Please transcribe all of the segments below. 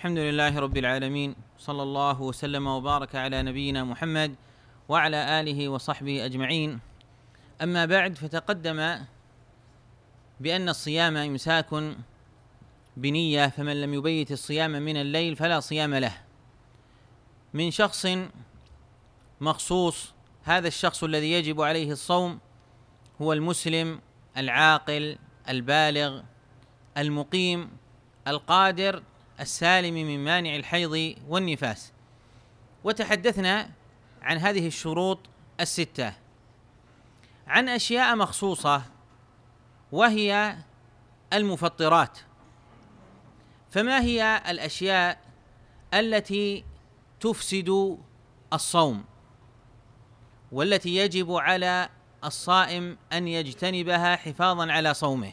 الحمد لله رب العالمين، صلى الله وسلم وبارك على نبينا محمد وعلى آله وصحبه أجمعين. أما بعد، فتقدم بأن الصيام إمساك بنية، فمن لم يبيت الصيام من الليل فلا صيام له، من شخص مخصوص. هذا الشخص الذي يجب عليه الصوم هو المسلم العاقل البالغ المقيم القادر السالم من مانع الحيض والنفاس. وتحدثنا عن هذه الشروط الستة عن أشياء مخصوصة، وهي المفطرات. فما هي الأشياء التي تفسد الصوم والتي يجب على الصائم أن يجتنبها حفاظا على صومه؟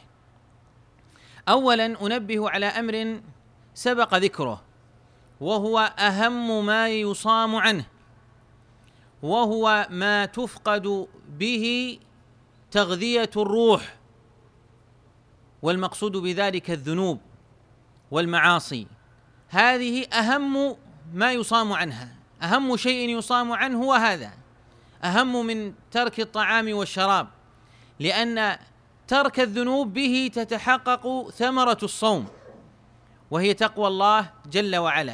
أولا أنبه على أمر سبق ذكره، وهو أهم ما يصام عنه، وهو ما تفقد به تغذية الروح، والمقصود بذلك الذنوب والمعاصي. هذه أهم ما يصام عنها، أهم شيء يصام عنه هو هذا، أهم من ترك الطعام والشراب، لأن ترك الذنوب به تتحقق ثمرة الصوم، وهي تقوى الله جل وعلا.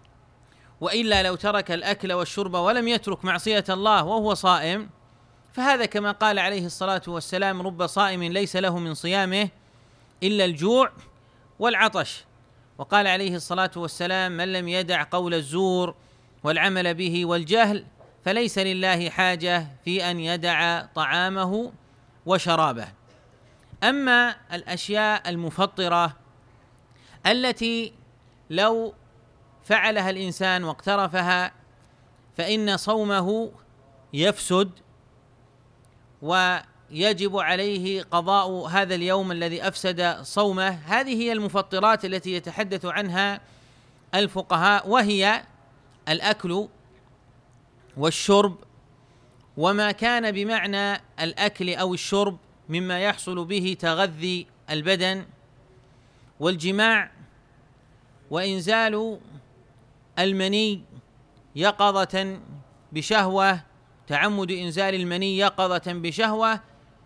وإلا لو ترك الأكل والشرب ولم يترك معصية الله وهو صائم، فهذا كما قال عليه الصلاة والسلام: رب صائم ليس له من صيامه إلا الجوع والعطش. وقال عليه الصلاة والسلام: من لم يدع قول الزور والعمل به والجهل فليس لله حاجة في أن يدع طعامه وشرابه. أما الأشياء المفطرة التي لو فعلها الإنسان واقترفها فإن صومه يفسد، ويجب عليه قضاء هذا اليوم الذي أفسد صومه. هذه هي المفطرات التي يتحدث عنها الفقهاء، وهي الأكل والشرب، وما كان بمعنى الأكل أو الشرب مما يحصل به تغذي البدن، والجماع، وإنزال المني يقظة بشهوة، تعمد إنزال المني يقظة بشهوة،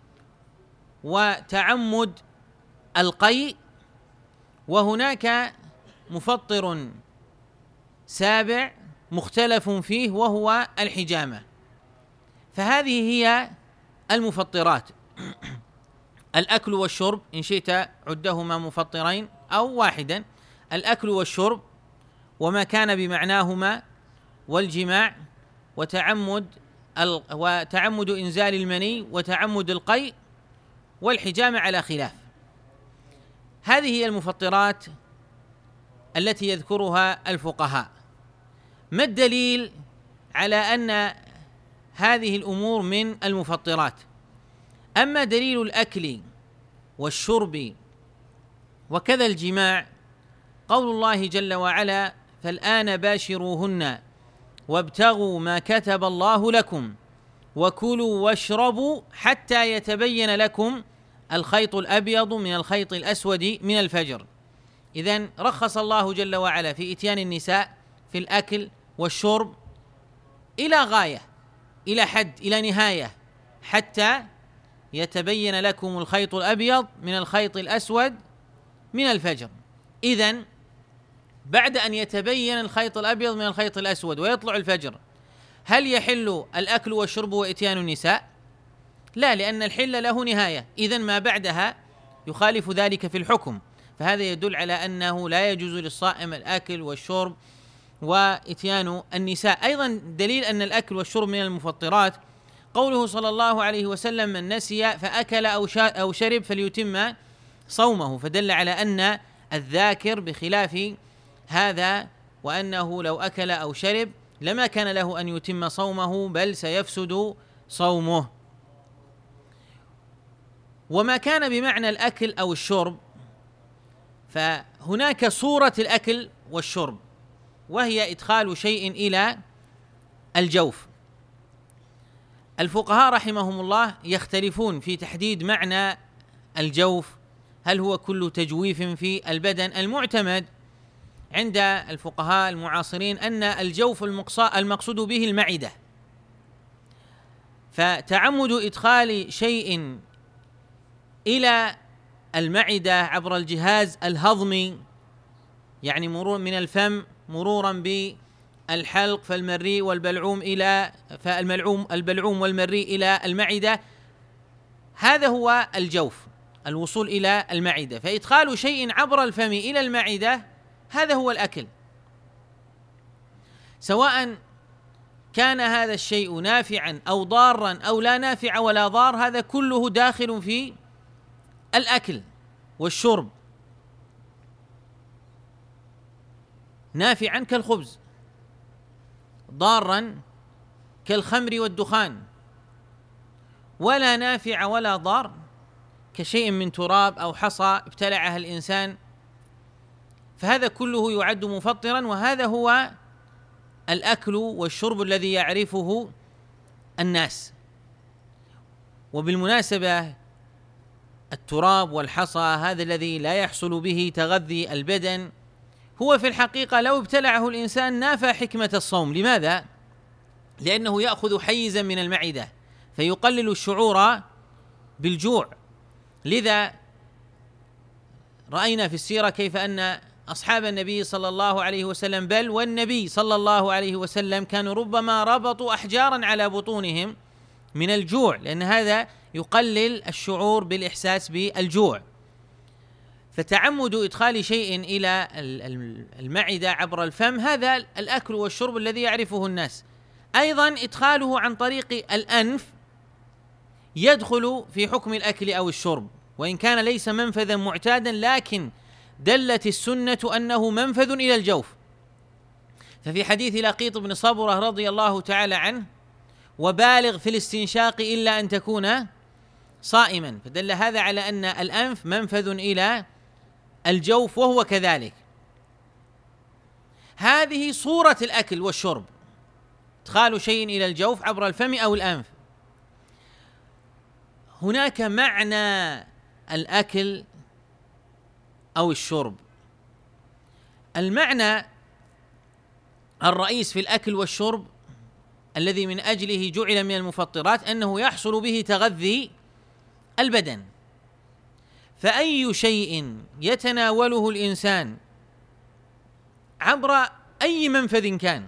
وتعمد القيء. وهناك مفطر سابع مختلف فيه وهو الحجامة. فهذه هي المفطرات. الأكل والشرب إن شئت عدهما مفطرين أو واحدا: الأكل والشرب وما كان بمعناهما، والجماع، وتعمد إنزال المني، وتعمد القيء، والحجامة على خلاف. هذه هي المفطرات التي يذكرها الفقهاء. ما الدليل على أن هذه الأمور من المفطرات؟ أما دليل الأكل والشرب وكذا الجماع، قول الله جل وعلا: فالآن باشروهن وابتغوا ما كتب الله لكم وكلوا واشربوا حتى يتبين لكم الخيط الأبيض من الخيط الأسود من الفجر. إذن رخص الله جل وعلا في إتيان النساء في الأكل والشرب إلى غاية، إلى حد، إلى نهاية، حتى يتبين لكم الخيط الأبيض من الخيط الأسود من الفجر. إذن بعد أن يتبين الخيط الأبيض من الخيط الأسود ويطلع الفجر، هل يحل الأكل والشرب وإتيان النساء؟ لا، لأن الحل له نهاية. إذن ما بعدها يخالف ذلك في الحكم، فهذا يدل على أنه لا يجوز للصائم الأكل والشرب وإتيان النساء. أيضا دليل أن الأكل والشرب من المفطرات قوله صلى الله عليه وسلم: من نسي فأكل أو شرب فليتم صومه، فدل على أن الذاكر بخلاف هذا، وأنه لو أكل أو شرب لما كان له أن يتم صومه، بل سيفسد صومه. وما كان بمعنى الأكل أو الشرب، فهناك صورة الأكل والشرب، وهي إدخال شيء إلى الجوف. الفقهاء رحمهم الله يختلفون في تحديد معنى الجوف، هل هو كل تجويف في البدن؟ المعتمد عند الفقهاء المعاصرين أن الجوف المقصود به المعدة، فتعمد إدخال شيء إلى المعدة عبر الجهاز الهضمي، يعني مرور من الفم مرورا بالحلق فالمريء والبلعوم البلعوم والمريء إلى المعدة، هذا هو الجوف، الوصول إلى المعدة. فإدخال شيء عبر الفم إلى المعدة هذا هو الأكل، سواء كان هذا الشيء نافعا أو ضارا أو لا نافع ولا ضار، هذا كله داخل في الأكل والشرب. نافعا كالخبز، ضارا كالخمر والدخان، ولا نافع ولا ضار كشيء من تراب أو حصى ابتلعها الإنسان، فهذا كله يعد مفطرا، وهذا هو الأكل والشرب الذي يعرفه الناس. وبالمناسبة التراب والحصى هذا الذي لا يحصل به تغذي البدن هو في الحقيقة لو ابتلعه الإنسان نافى حكمة الصوم. لماذا؟ لأنه يأخذ حيزا من المعدة فيقلل الشعور بالجوع. لذا رأينا في السيرة كيف أن أصحاب النبي صلى الله عليه وسلم بل والنبي صلى الله عليه وسلم كانوا ربما ربطوا أحجارا على بطونهم من الجوع، لأن هذا يقلل الشعور بالإحساس بالجوع. فتعمد إدخال شيء إلى المعدة عبر الفم هذا الأكل والشرب الذي يعرفه الناس. أيضا إدخاله عن طريق الأنف يدخل في حكم الأكل أو الشرب، وإن كان ليس منفذا معتادا، لكن دلت السنة أنه منفذ إلى الجوف. ففي حديث لقيط بن صبرة رضي الله تعالى عنه: وبالغ في الاستنشاق إلا أن تكون صائما، فدل هذا على أن الأنف منفذ إلى الجوف وهو كذلك. هذه صورة الأكل والشرب، إدخال شيء إلى الجوف عبر الفم أو الأنف. هناك معنى الأكل أو الشرب. المعنى الرئيس في الأكل والشرب الذي من أجله جعل من المفطرات أنه يحصل به تغذي البدن، فأي شيء يتناوله الإنسان عبر أي منفذ كان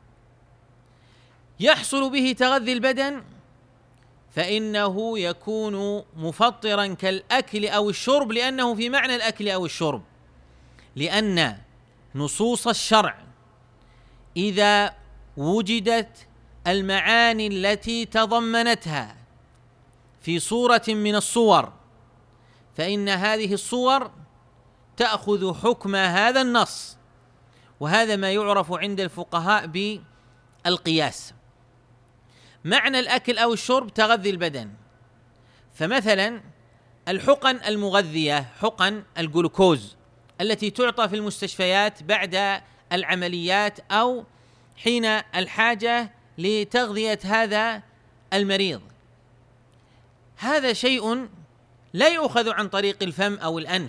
يحصل به تغذي البدن فإنه يكون مفطرا كالأكل أو الشرب، لأنه في معنى الأكل أو الشرب، لأن نصوص الشرع إذا وجدت المعاني التي تضمنتها في صورة من الصور فإن هذه الصور تأخذ حكم هذا النص، وهذا ما يعرف عند الفقهاء بالقياس. معنى الأكل أو الشرب تغذي البدن، فمثلا الحقن المغذية، حقن الجلوكوز التي تعطى في المستشفيات بعد العمليات أو حين الحاجة لتغذية هذا المريض، هذا شيء لا يؤخذ عن طريق الفم أو الأنف،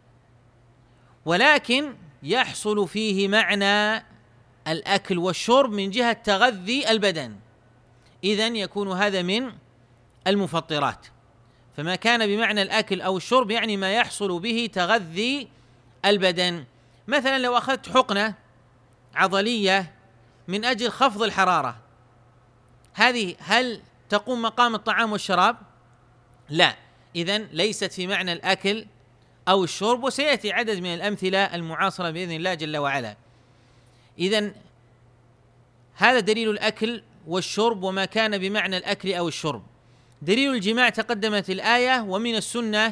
ولكن يحصل فيه معنى الأكل والشرب من جهة تغذي البدن، إذن يكون هذا من المفطرات. فما كان بمعنى الأكل أو الشرب يعني ما يحصل به تغذي البدن. مثلا لو أخذت حقنة عضلية من أجل خفض الحرارة، هذه هل تقوم مقام الطعام والشراب؟ لا، إذن ليست في معنى الأكل أو الشرب، وسيأتي عدد من الأمثلة المعاصرة بإذن الله جل وعلا. إذن هذا دليل الأكل والشرب وما كان بمعنى الأكل أو الشرب. دليل الجماع تقدمت الآية، ومن السنة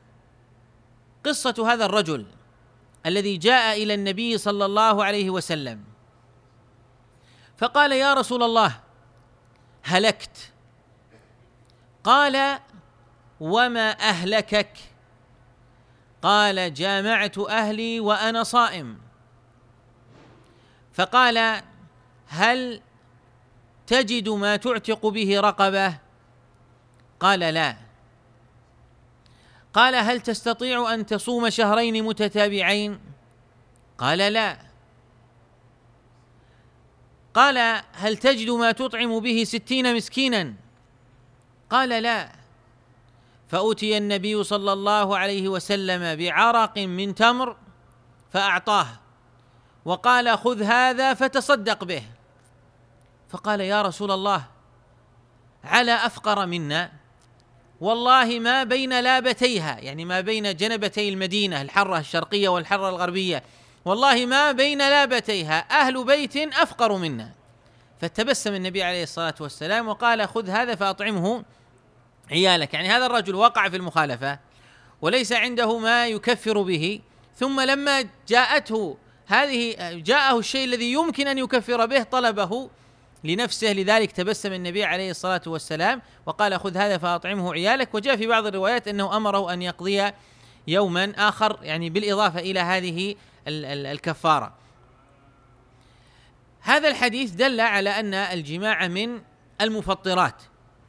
قصة هذا الرجل الذي جاء إلى النبي صلى الله عليه وسلم فقال: يا رسول الله هلكت. قال: وما أهلكك؟ قال: جامعت أهلي وأنا صائم. فقال: هل تجد ما تعتق به رقبة؟ قال: لا. قال: هل تستطيع أن تصوم شهرين متتابعين؟ قال لا. قال هل تجد ما تطعم به 60 مسكينا؟ قال لا. فأتي النبي صلى الله عليه وسلم بعرق من تمر فأعطاه وقال خذ هذا فتصدق به. فقال يا رسول الله على أفقر منا، والله ما بين لابتيها، يعني ما بين جنبتي المدينة الحرة الشرقية والحرة الغربية، والله ما بين لابتيها أهل بيت أفقر منا. فتبسم النبي عليه الصلاة والسلام وقال خذ هذا فأطعمه عيالك. يعني هذا الرجل وقع في المخالفة وليس عنده ما يكفر به، ثم لما جاءه الشيء الذي يمكن أن يكفر به طلبه لنفسه، لذلك تبسم النبي عليه الصلاة والسلام وقال خذ هذا فأطعمه عيالك. وجاء في بعض الروايات أنه أمره أن يقضي يوما آخر، يعني بالإضافة إلى هذه الكفارة. هذا الحديث دل على أن الجماع من المفطرات،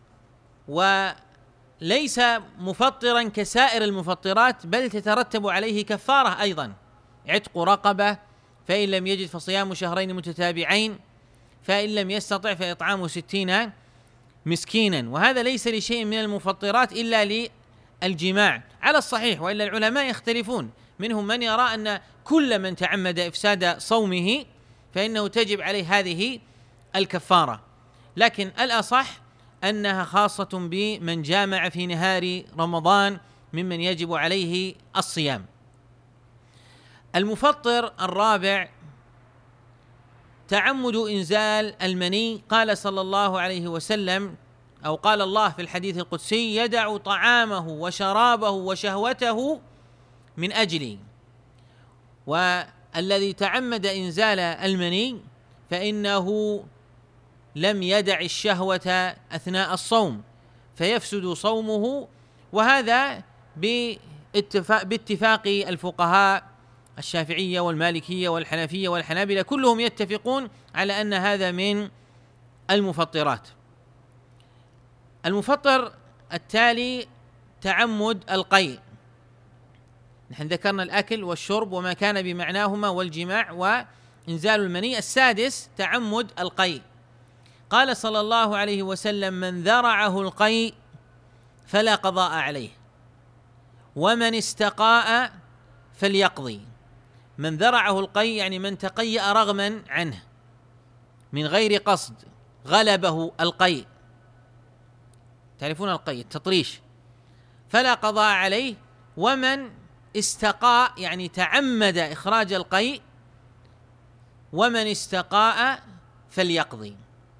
وليس مفطرا كسائر المفطرات، بل تترتب عليه كفارة أيضا، عتق رقبة، فإن لم يجد فصيام شهرين متتابعين، فإن لم يستطع فإطعام 60 مسكينا. وهذا ليس لشيء من المفطرات إلا للجماع على الصحيح، وإلا العلماء يختلفون، منهم من يرى أن كل من تعمد إفساد صومه فإنه تجب عليه هذه الكفارة، لكن الأصح أنها خاصة بمن جامع في نهار رمضان ممن يجب عليه الصيام. المفطر الرابع تعمد إنزال المني. قال صلى الله عليه وسلم، أو قال الله في الحديث القدسي يدع طعامه وشرابه وشهوته من أجلي. والذي تعمد إنزال المني فإنه لم يدع الشهوة أثناء الصوم فيفسد صومه، وهذا باتفاق الفقهاء الشافعية والمالكية والحنفية والحنابلة، كلهم يتفقون على أن هذا من المفطرات. المفطر التالي تعمد القيء. نحن ذكرنا الأكل والشرب وما كان بمعناهما والجماع وإنزال المني. السادس تعمد القيء. قال صلى الله عليه وسلم من ذرعه القيء فلا قضاء عليه، ومن استقاء فليقضي. من ذرعه القيء يعني من تقيأ رغما عنه من غير قصد، غلبه القيء، تعرفون القيء التطريش، فلا قضاء عليه. ومن استقاء يعني تعمد إخراج القيء، ومن استقاء فليقضي.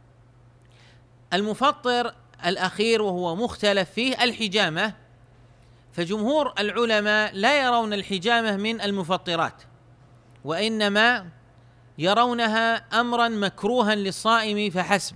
المفطر الأخير وهو مختلف فيه الحجامة، فجمهور العلماء لا يرون الحجامة من المفطرات، وإنما يرونها أمرا مكروها للصائم فحسب.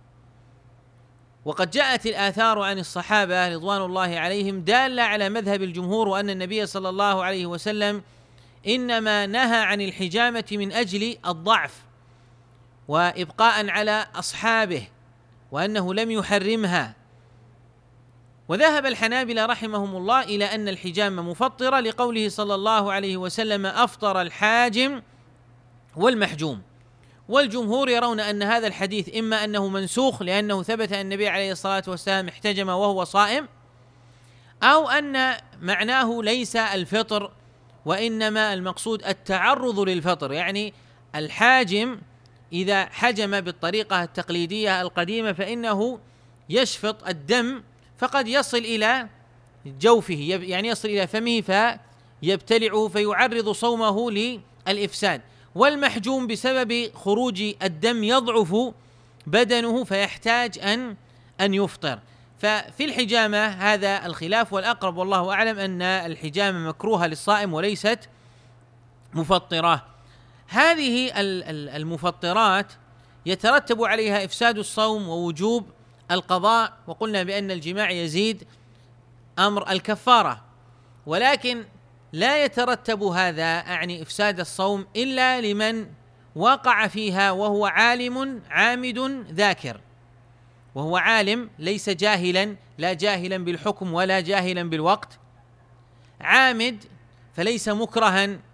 وقد جاءت الآثار عن الصحابة رضوان الله عليهم دالة على مذهب الجمهور، وأن النبي صلى الله عليه وسلم إنما نهى عن الحجامة من أجل الضعف وإبقاء على أصحابه، وأنه لم يحرمها. وذهب الحنابلة رحمهم الله إلى أن الحجامة مفطرة لقوله صلى الله عليه وسلم أفطر الحاجم والمحجوم. والجمهور يرون أن هذا الحديث إما أنه منسوخ لأنه ثبت أن النبي عليه الصلاة والسلام احتجم وهو صائم، أو أن معناه ليس الفطر وإنما المقصود التعرض للفطر، يعني الحاجم إذا حجم بالطريقة التقليدية القديمة فإنه يشفط الدم فقد يصل إلى جوفه، يعني يصل إلى فمه فيبتلعه فيعرض صومه للإفساد. والمحجوم بسبب خروج الدم يضعف بدنه فيحتاج أن يفطر. ففي الحجامة هذا الخلاف، والأقرب والله أعلم أن الحجامة مكروهة للصائم وليست مفطرة. هذه المفطرات يترتب عليها إفساد الصوم ووجوب القضاء، وقلنا بأن الجماع يزيد أمر الكفارة، ولكن لا يترتب هذا أعني إفساد الصوم إلا لمن وقع فيها وهو عالم عامد ذاكر، وهو عالم ليس جاهلا، لا جاهلا بالحكم ولا جاهلا بالوقت، عامد فليس مكرها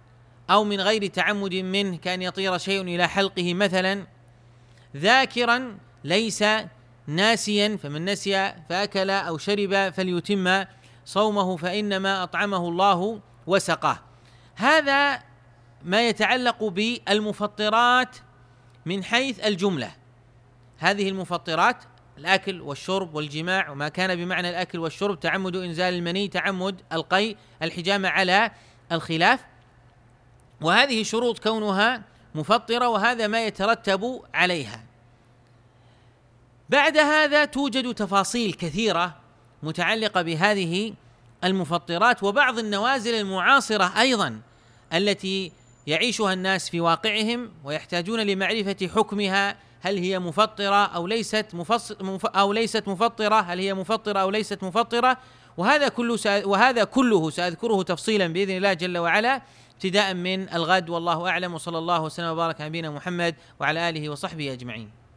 أو من غير تعمد منه، كأن يطير شيء إلى حلقه مثلا، ذاكرا ليس ناسيا، فمن نسي فأكل أو شرب فليتم صومه فإنما أطعمه الله وسقاه. هذا ما يتعلق بالمفطرات من حيث الجملة. هذه المفطرات الأكل والشرب والجماع وما كان بمعنى الأكل والشرب، تعمد إنزال المني، تعمد القيء، الحجامة على الخلاف، وهذه شروط كونها مفطرة، وهذا ما يترتب عليها. بعد هذا توجد تفاصيل كثيرة متعلقة بهذه المفطرات وبعض النوازل المعاصرة أيضا التي يعيشها الناس في واقعهم ويحتاجون لمعرفة حكمها، هل هي مفطرة أو ليست مفطرة، هل هي مفطرة أو ليست مفطرة، وهذا كله سأذكره تفصيلا بإذن الله جل وعلا ابتداء من الغد، والله أعلم، وصلى الله وسلم وبارك على نبينا محمد وعلى آله وصحبه أجمعين.